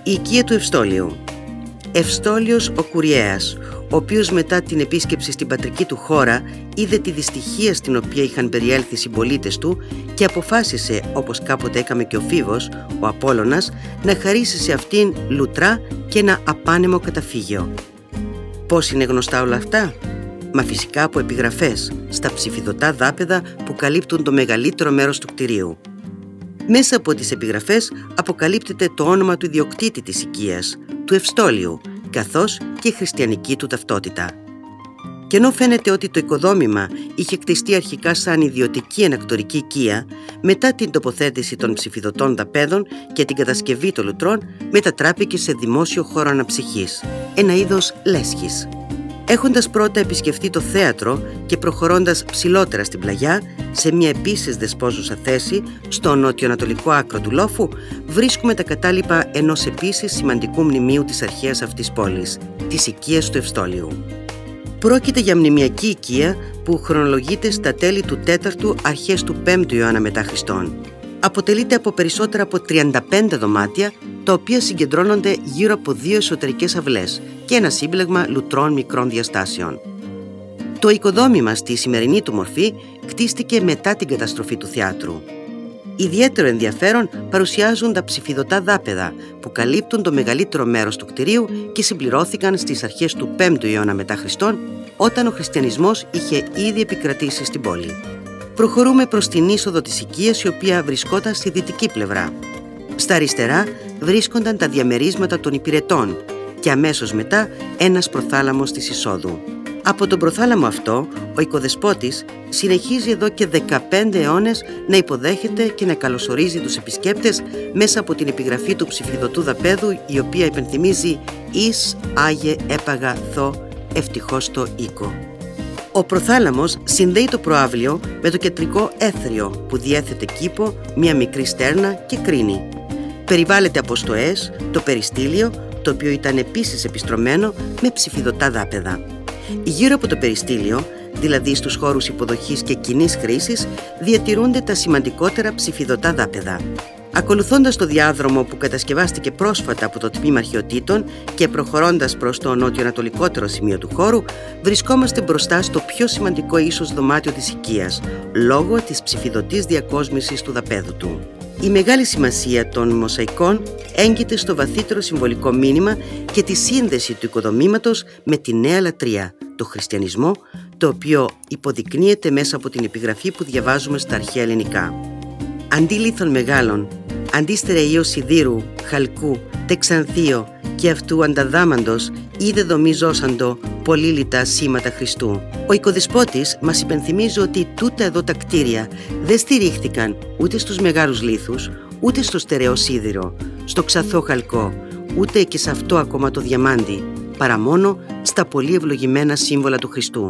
Η οικία του Ευστόλιου. Ευστόλιος ο Κουριέας, ο οποίος μετά την επίσκεψη στην πατρική του χώρα είδε τη δυστυχία στην οποία είχαν περιέλθει οι συμπολίτες του και αποφάσισε, όπως κάποτε έκαμε και ο Φίβος, ο Απόλλωνας, να χαρίσει σε αυτήν λουτρά και ένα απάνεμο καταφύγιο. Πώς είναι γνωστά όλα αυτά? Μα φυσικά από επιγραφές στα ψηφιδωτά δάπεδα που καλύπτουν το μεγαλύτερο μέρος του κτηρίου. Μέσα από τις επιγραφές αποκαλύπτεται το όνομα του ιδιοκτήτη της οικίας, του Ευστόλιου, καθώς και η χριστιανική του ταυτότητα. Και ενώ φαίνεται ότι το οικοδόμημα είχε κτιστεί αρχικά σαν ιδιωτική ανακτορική οικία, μετά την τοποθέτηση των ψηφιδωτών δαπέδων και την κατασκευή των λουτρών, μετατράπηκε σε δημόσιο χώρο αναψυχής, ένα είδος λέσχης. Έχοντας πρώτα επισκεφτεί το θέατρο και προχωρώντας ψηλότερα στην πλαγιά, σε μια επίσης δεσπόζουσα θέση, στο νότιο-ανατολικό άκρο του λόφου, βρίσκουμε τα κατάλοιπα ενός επίσης σημαντικού μνημείου της αρχαίας αυτής πόλης, της οικίας του Ευστόλιου. Πρόκειται για μνημειακή οικία που χρονολογείται στα τέλη του 4ου, αρχές του 5ου αιώνα μετά Χριστόν. Αποτελείται από περισσότερα από 35 δωμάτια, τα οποία συγκεντρώνονται γύρω από 2 εσωτερικές αυλές και ένα σύμπλεγμα λουτρών μικρών διαστάσεων. Το οικοδόμημα στη σημερινή του μορφή κτίστηκε μετά την καταστροφή του θεάτρου. Ιδιαίτερο ενδιαφέρον παρουσιάζουν τα ψηφιδωτά δάπεδα που καλύπτουν το μεγαλύτερο μέρος του κτηρίου και συμπληρώθηκαν στις αρχές του 5ου αιώνα μετά Χριστόν, όταν ο χριστιανισμός είχε ήδη επικρατήσει στην πόλη. Προχωρούμε προς την είσοδο της οικίας, η οποία βρισκόταν στη δυτική πλευρά. Στα αριστερά βρίσκονταν τα διαμερίσματα των υπηρετών και αμέσως μετά ένας προθάλαμος της εισόδου. Από τον προθάλαμο αυτό, ο οικοδεσπότης συνεχίζει εδώ και 15 αιώνες να υποδέχεται και να καλωσορίζει τους επισκέπτες μέσα από την επιγραφή του ψηφιδωτού δαπέδου, η οποία υπενθυμίζει «Εις Άγιε έπαγα θω ευτυχώς το οίκο». Ο προθάλαμος συνδέει το προαύλιο με το κεντρικό έθριο που διέθετε κήπο, μια μικρή στέρνα και κρίνη. Περιβάλλεται από στοές το περιστήλιο, το οποίο ήταν επίσης επιστρωμένο με ψηφιδωτά δάπεδα. Γύρω από το περιστήλιο, δηλαδή στους χώρους υποδοχής και κοινής χρήσης, διατηρούνται τα σημαντικότερα ψηφιδωτά δάπεδα. Ακολουθώντας το διάδρομο που κατασκευάστηκε πρόσφατα από το Τμήμα Αρχαιοτήτων και προχωρώντας προς το νότιο-ανατολικότερο σημείο του χώρου, βρισκόμαστε μπροστά στο πιο σημαντικό ίσως δωμάτιο της οικίας, λόγω της ψηφιδωτής διακόσμησης του δαπέδου του. Η μεγάλη σημασία των μοσαϊκών έγκυται στο βαθύτερο συμβολικό μήνυμα και τη σύνδεση του οικοδομήματος με τη νέα λατρεία, το χριστιανισμό, το οποίο υποδεικνύεται μέσα από την επιγραφή που διαβάζουμε στα αρχαία ελληνικά. Αντί λίθων μεγάλων, αντί στερεΐως σιδήρου, χαλκού, τεξανθείο και αυτού ανταδάμαντος, είδε δομιζόσαντο πολύλιτα σήματα Χριστού. Ο οικοδεσπότης μας υπενθυμίζει ότι τούτα εδώ τα κτίρια δεν στηρίχθηκαν ούτε στους μεγάλους λίθους, ούτε στο στερεό σίδηρο, στο ξαθό χαλκό, ούτε και σε αυτό ακόμα το διαμάντι, παρά μόνο στα πολύ ευλογημένα σύμβολα του Χριστού.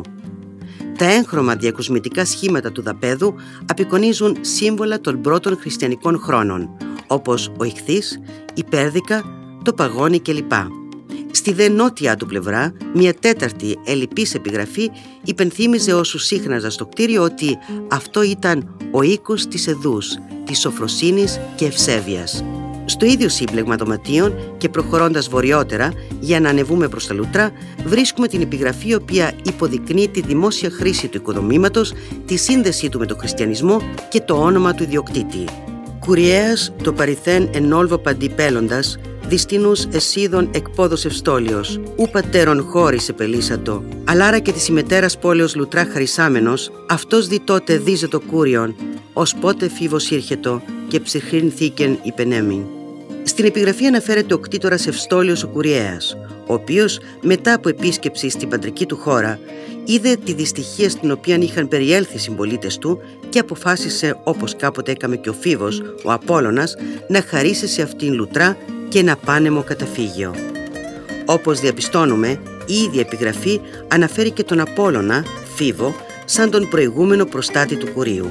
Τα έγχρωμα διακοσμητικά σχήματα του δαπέδου απεικονίζουν σύμβολα των πρώτων χριστιανικών χρόνων, όπως ο ιχθύς, η πέρδικα, το παγόνι κλπ. Στη δε νότια του πλευρά, μια τέταρτη ελλειπής επιγραφή υπενθύμιζε όσους σύχναζαν στο κτίριο ότι αυτό ήταν ο οίκος της Εδούς, της σοφροσύνης και ευσέβειας. Στο ίδιο σύμπλεγμα δωματίων και προχωρώντας βορειότερα για να ανεβούμε προς τα λουτρά, βρίσκουμε την επιγραφή η οποία υποδεικνύει τη δημόσια χρήση του οικοδομήματος, τη σύνδεσή του με τον χριστιανισμό και το όνομα του ιδιοκτήτη. Κουριέας το παριθέν ενόλβο παντιπέλλοντας, δυστινούς εσίδων εκπόδος Ευστόλιος, ου πατέρων χώρις επελίσατο, αλάρα και της ημετέρας πόλεως λουτρά χαρισάμενος, αυτός δι τότε δίζε το κούριον, ως πότε φίβος ήρχετο και ψυχρήν θήκεν υπενέμην. Στην επιγραφή αναφέρεται ο κτήτορας Ευστόλιος ο Κουριέας, ο οποίος μετά από επίσκεψη στην πατρική του χώρα είδε τη δυστυχία στην οποία είχαν περιέλθει οι συμπολίτες του και αποφάσισε, όπως κάποτε έκαμε και ο Φίβος, ο Απόλλωνας, να χαρίσει σε αυτήν λουτρά και ένα πάνεμο καταφύγιο. Όπως διαπιστώνουμε, η ίδια επιγραφή αναφέρει και τον Απόλλωνα, Φίβο, σαν τον προηγούμενο προστάτη του Κουρίου.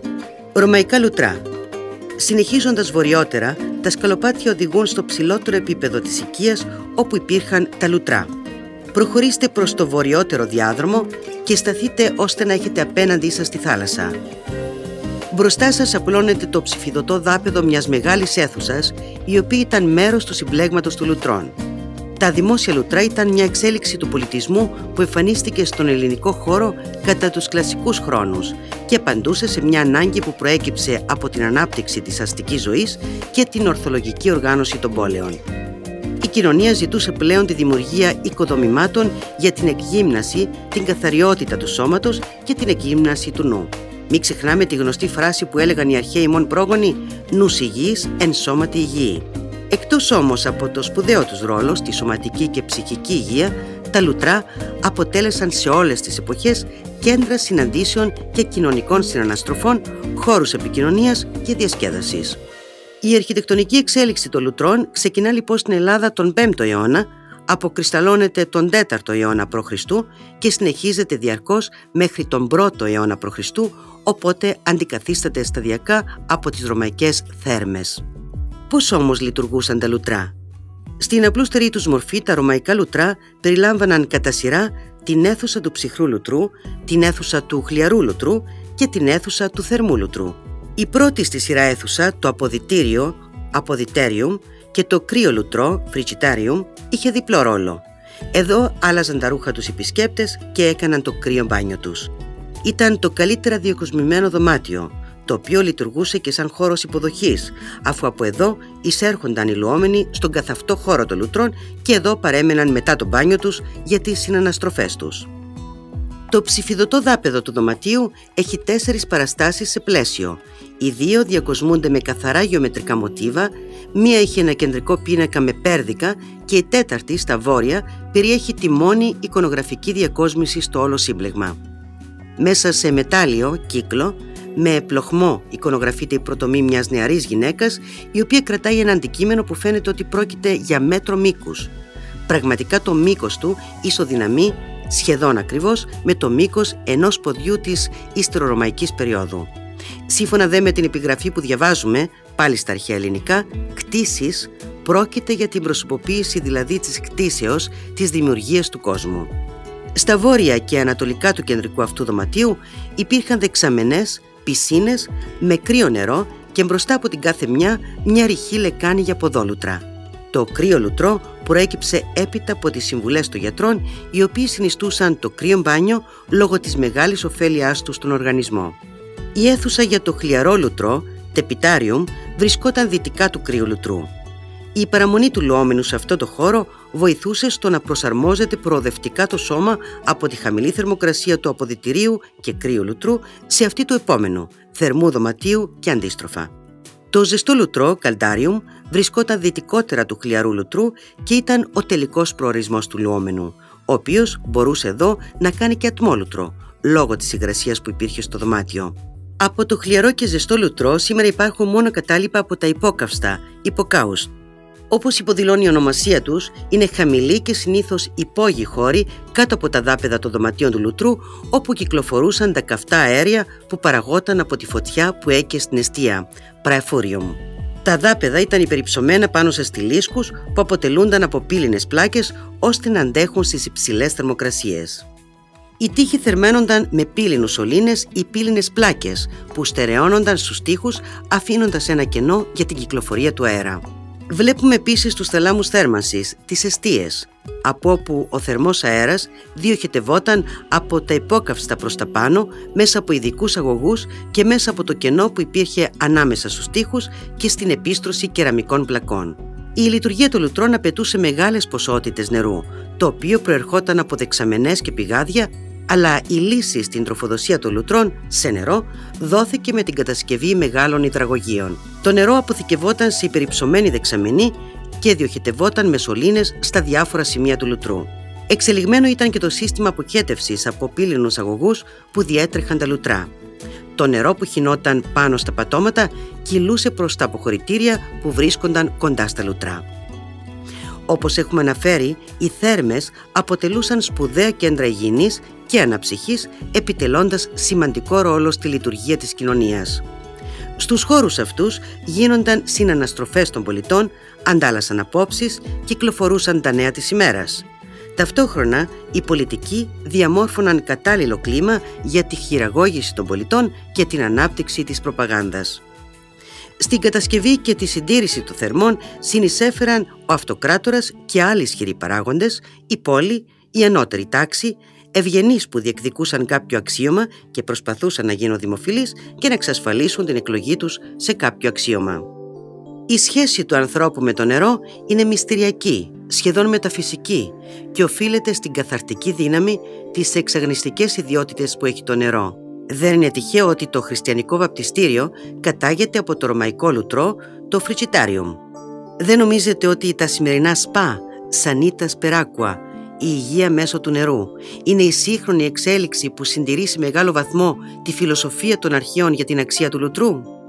Ρωμαϊκά λουτρά. Συνεχίζοντας βορειότερα, τα σκαλοπάτια οδηγούν στο ψηλότερο επίπεδο της οικίας όπου υπήρχαν τα λουτρά. Προχωρήστε προς το βορειότερο διάδρομο και σταθείτε ώστε να έχετε απέναντί σας τη θάλασσα. Μπροστά σας απλώνεται το ψηφιδωτό δάπεδο μιας μεγάλης αίθουσας, η οποία ήταν μέρος του συμπλέγματος του λουτρών. Τα δημόσια λουτρά ήταν μια εξέλιξη του πολιτισμού που εμφανίστηκε στον ελληνικό χώρο κατά τους κλασικούς χρόνους και απαντούσε σε μια ανάγκη που προέκυψε από την ανάπτυξη της αστικής ζωής και την ορθολογική οργάνωση των πόλεων. Η κοινωνία ζητούσε πλέον τη δημιουργία οικοδομημάτων για την εκγύμναση, την καθαριότητα του σώματος και την εκγύμναση του νου. Μην ξεχνάμε τη γνωστή φράση που έλεγαν οι αρχαίοι μόν πρόγονοι «νους υγιής εν σώματι υγιή». Εκτός όμως από το σπουδαίο τους ρόλο στη σωματική και ψυχική υγεία, τα λουτρά αποτέλεσαν σε όλες τις εποχές κέντρα συναντήσεων και κοινωνικών συναναστροφών, χώρους επικοινωνίας και διασκέδασης. Η αρχιτεκτονική εξέλιξη των λουτρών ξεκινά λοιπόν στην Ελλάδα τον 5ο αιώνα, αποκρισταλώνεται τον 4ο αιώνα π.Χ. και συνεχίζεται διαρκώς μέχρι τον 1ο αιώνα π.Χ., οπότε αντικαθίσταται σταδιακά από τις ρωμαϊκές θέρμες. Πώς όμως λειτουργούσαν τα λουτρά? Στην απλούστερη τους μορφή, τα ρωμαϊκά λουτρά περιλάμβαναν κατά σειρά την αίθουσα του ψυχρού λουτρού, την αίθουσα του χλιαρού λουτρού και την αίθουσα του θερμού λουτρού. Η πρώτη στη σειρά αίθουσα, το αποδυτήριο, apoditerium, και το κρύο λουτρό, frigitarium, είχε διπλό ρόλο. Εδώ άλλαζαν τα ρούχα τους επισκέπτες και έκαναν το κρύο μπάνιο τους. Ήταν το καλύτερα διακοσμημένο δωμάτιο, το οποίο λειτουργούσε και σαν χώρος υποδοχής, αφού από εδώ εισέρχονταν οι λουόμενοι στον καθαυτό χώρο των λουτρών και εδώ παρέμεναν μετά το μπάνιο τους για τις συναναστροφές τους. Το ψηφιδωτό δάπεδο του δωματίου έχει 4 παραστάσεις σε πλαίσιο. Οι 2 διακοσμούνται με καθαρά γεωμετρικά μοτίβα, μία έχει ένα κεντρικό πίνακα με πέρδικα και η 4η στα βόρεια περιέχει τη μόνη εικονογραφική διακόσμηση στο όλο σύμπλεγμα. Μέσα σε μετάλλιο κύκλο, με πλοχμό εικονογραφείται η πρωτομή μιας νεαρής γυναίκας, η οποία κρατάει ένα αντικείμενο που φαίνεται ότι πρόκειται για μέτρο μήκους. Πραγματικά το μήκος του ισοδυναμεί σχεδόν ακριβώς με το μήκος ενός ποδιού της ιστερορωμαϊκής περίοδου. Σύμφωνα δε με την επιγραφή που διαβάζουμε, πάλι στα αρχαία ελληνικά, κτήσεις πρόκειται για την προσωποποίηση δηλαδή της κτήσεως της δημιουργίας του κόσμου. Στα βόρεια και ανατολικά του κεντρικού αυτού δωματίου υπήρχαν δεξαμενές, πισίνες με κρύο νερό και μπροστά από την κάθε μια ρηχή λεκάνη για ποδόλουτρα. Το κρύο λουτρό προέκυψε έπειτα από τις συμβουλές των γιατρών, οι οποίοι συνιστούσαν το κρύο μπάνιο λόγω της μεγάλης ωφέλειάς του στον οργανισμό. Η αίθουσα για το χλιαρό λουτρό, τεπιτάριουμ, βρισκόταν δυτικά του κρύου λουτρού. Η παραμονή του λουόμενου σε αυτό το χώρο βοηθούσε στο να προσαρμόζεται προοδευτικά το σώμα από τη χαμηλή θερμοκρασία του αποδυτηρίου και κρύου λουτρού σε αυτή του επόμενου, θερμού δωματίου και αντίστροφα. Το ζεστό λουτρό, καλντάριουμ, βρισκόταν δυτικότερα του χλιαρού λουτρού και ήταν ο τελικός προορισμός του λουόμενου, ο οποίος μπορούσε εδώ να κάνει και ατμόλουτρο, λόγω της υγρασίας που υπήρχε στο δωμάτιο. Από το χλιαρό και ζεστό λουτρό σήμερα υπάρχουν μόνο κατάλοιπα από τα υπόκαυστα, υποκάους. Όπως υποδηλώνει η ονομασία τους, είναι χαμηλοί και συνήθως υπόγειοι χώροι κάτω από τα δάπεδα των δωματίων του λουτρού, όπου κυκλοφορούσαν τα καυτά αέρια που παραγόταν από τη φωτιά που έκαιε στην εστία, praefurium. Τα δάπεδα ήταν υπερυψωμένα πάνω σε στιλίσκους που αποτελούνταν από πύληνες πλάκες ώστε να αντέχουν στις υψηλές θερμοκρασίες. Οι τοίχοι θερμαίνονταν με πύληνους σωλήνες ή πύληνες πλάκες που στερεώνονταν στους τοίχους αφήνοντας ένα κενό για την κυκλοφορία του αέρα. Βλέπουμε επίσης τους θαλάμους θέρμανσης, τις εστίες, από όπου ο θερμός αέρας διοχετευόταν από τα υπόκαυστα προς τα πάνω μέσα από ειδικούς αγωγούς και μέσα από το κενό που υπήρχε ανάμεσα στους τοίχους και στην επίστρωση κεραμικών πλακών. Η λειτουργία των λουτρών απαιτούσε μεγάλες ποσότητες νερού, το οποίο προερχόταν από δεξαμενές και πηγάδια, αλλά η λύση στην τροφοδοσία των λουτρών σε νερό δόθηκε με την κατασκευή μεγάλων υδραγωγείων. Το νερό αποθηκευόταν σε υπερυψωμένη δεξαμενή και διοχετευόταν με σωλήνες στα διάφορα σημεία του λουτρού. Εξελιγμένο ήταν και το σύστημα αποχέτευσης από πύληνους αγωγούς που διέτρεχαν τα λουτρά. Το νερό που χυνόταν πάνω στα πατώματα κυλούσε προς τα αποχωρητήρια που βρίσκονταν κοντά στα λουτρά. Όπως έχουμε αναφέρει, οι θέρμες αποτελούσαν σπουδαία κέντρα υγιεινής και αναψυχής, επιτελώντας σημαντικό ρόλο στη λειτουργία της κοινωνίας. Στους χώρους αυτούς γίνονταν συναναστροφές των πολιτών, αντάλλασαν απόψεις, κυκλοφορούσαν τα νέα της ημέρας. Ταυτόχρονα, οι πολιτικοί διαμόρφωναν κατάλληλο κλίμα για τη χειραγώγηση των πολιτών και την ανάπτυξη της προπαγάνδας. Στην κατασκευή και τη συντήρηση των θερμών συνεισέφεραν ο αυτοκράτορας και άλλοι ισχυροί παράγοντες, η πόλη, η ανώτερη τάξη, ευγενείς που διεκδικούσαν κάποιο αξίωμα και προσπαθούσαν να γίνουν δημοφιλείς και να εξασφαλίσουν την εκλογή τους σε κάποιο αξίωμα. Η σχέση του ανθρώπου με το νερό είναι μυστηριακή, σχεδόν μεταφυσική και οφείλεται στην καθαρτική δύναμη, τις εξαγνιστικές ιδιότητες που έχει το νερό. Δεν είναι τυχαίο ότι το χριστιανικό βαπτιστήριο κατάγεται από το ρωμαϊκό λουτρό, το Φριτσιτάριουμ. Δεν νομίζετε ότι τα σημερινά σπα, σανίτας περάκουα, η υγεία μέσω του νερού, είναι η σύγχρονη εξέλιξη που συντηρεί σε μεγάλο βαθμό τη φιλοσοφία των αρχαίων για την αξία του λουτρού?